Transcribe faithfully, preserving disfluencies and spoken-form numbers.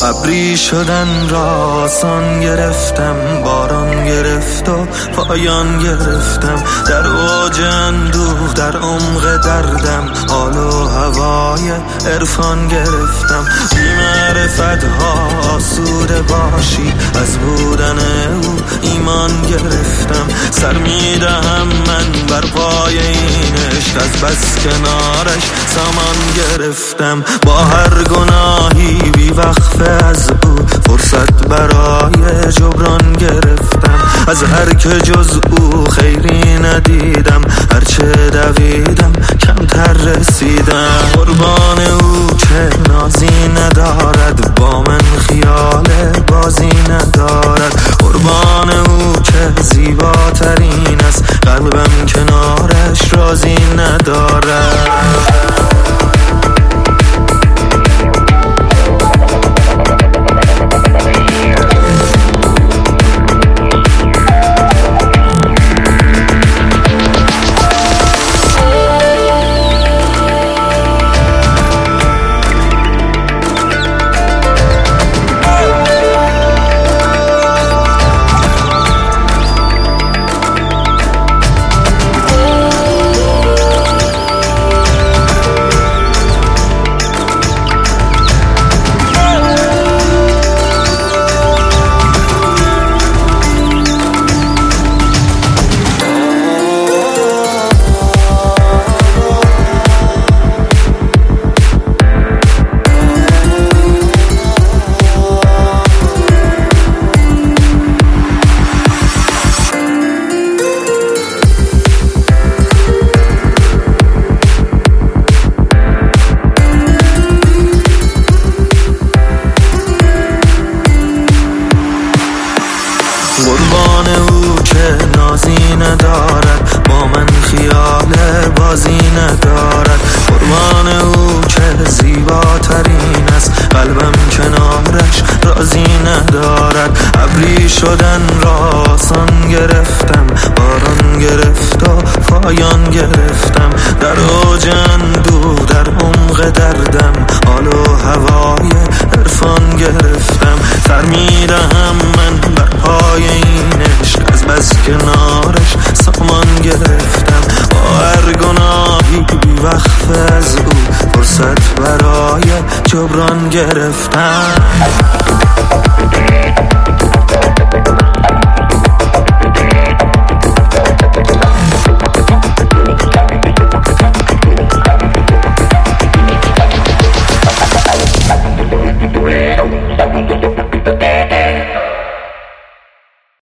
ابری شدن را آسان گرفتم، باران گرفت و پایان گرفتم، در اوج اندوه در عمق دردم، حال و هوای عرفان گرفتم. بی معرفت ها آسوده باشی، از بودن او ایمان گرفتم. سر میدهم من بر پای این عشق، از بس کنارش سامان گرفتم. با هر گناهی بی وقفه از او فرصت برای جبران گرفتم. از هر که جز او خیری ندیدم، هرچه دویدم کمتر رسیدم. قربان او که نازی ندارد، با من خیال بازی ندارد. قربان او که زیباترین است، قلبم کنارش رازی ندارد. قربان او که نازی ندارد، با من خیال بازی ندارد. قربان او که زیباترین است، قلبم کنارش رازی ندارد. ابری شدن را آسان گرفتم، باران گرفت و پایان گرفتم. در اوج اندوه در عمق دردم، حال و هوای عرفان گرفتم. سر میدهم من بر پای این عشق، از بس کنارش سامان گرفتم. با هر گناهی بی وقفه از او فرصت برای جبران گرفتم. Yeah.